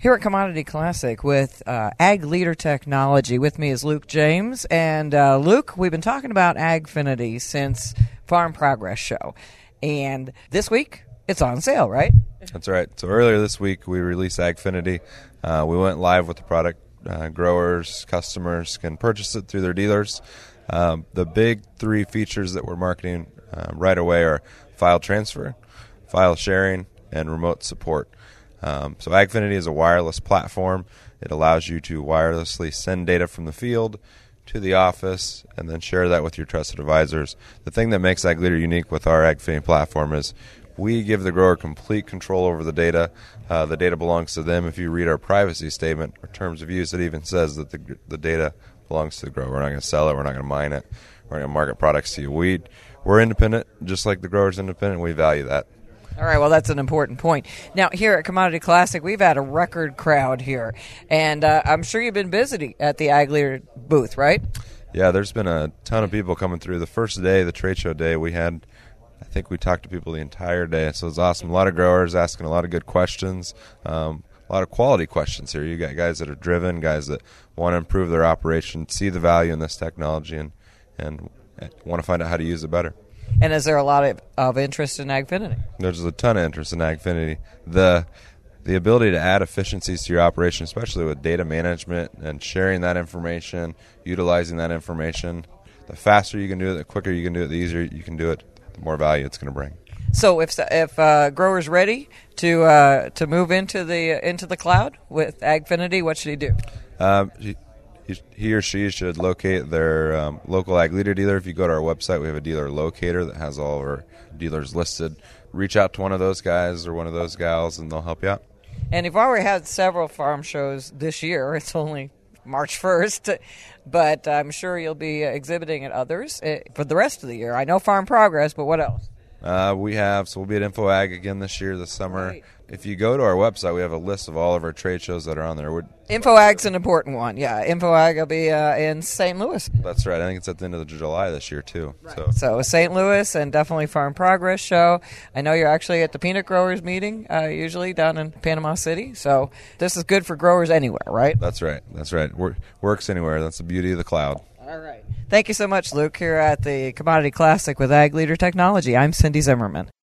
Here at Commodity Classic with Ag Leader Technology. With me is Luke James. And Luke, we've been talking about Agfinity since Farm Progress Show. And this week, it's on sale, right? That's right. So earlier this week, we released Agfinity. We went live with the product. Growers, customers can purchase it through their dealers. The big three features that we're marketing right away are file transfer, file sharing, and remote support. So Agfinity is a wireless platform. It allows you to wirelessly send data from the field to the office and then share that with your trusted advisors. The thing that makes AgLeader unique with our Agfinity platform is we give the grower complete control over the data. The data belongs to them. If you read our privacy statement or terms of use, it even says that the data belongs to the grower. We're not going to sell it. We're not going to mine it. We're going to market products to you. We're independent, just like the grower's independent. We value that. All right, well, that's an important point. Now, here at Commodity Classic, we've had a record crowd here, and I'm sure you've been busy at the AgLeader booth, right? Yeah, there's been a ton of people coming through. The first day, the trade show day, I think we talked to people the entire day, so it was awesome. A lot of growers asking a lot of good questions, a lot of quality questions here. You got guys that are driven, guys that want to improve their operation, see the value in this technology, and want to find out how to use it better. And is there a lot of interest in Agfinity? There's a ton of interest in Agfinity. The ability to add efficiencies to your operation, especially with data management and sharing that information, utilizing that information, the faster you can do it, the quicker you can do it, the easier you can do it, the more value it's going to bring. So if grower's ready to move into the cloud with Agfinity, what should he do? He or she should locate their local AgLeader dealer. If you go to our website, we have a dealer locator that has all of our dealers listed. Reach out to one of those guys or one of those gals, and they'll help you out. And you've already had several farm shows this year. It's only March 1st, but I'm sure you'll be exhibiting at others for the rest of the year. I know Farm Progress, but what else? We'll be at InfoAg again this summer. Right. If you go to our website, we have a list of all of our trade shows that are on there. InfoAg's an important one. Yeah, InfoAg will be in St. Louis. That's right. I think it's at the end of July this year, too. Right. So St. Louis and definitely Farm Progress Show. I know you're actually at the Peanut Growers meeting, usually down in Panama City. So this is good for growers anywhere, right? That's right. Works anywhere. That's the beauty of the cloud. All right. Thank you so much, Luke, here at the Commodity Classic with AgLeader Technology. I'm Cindy Zimmerman.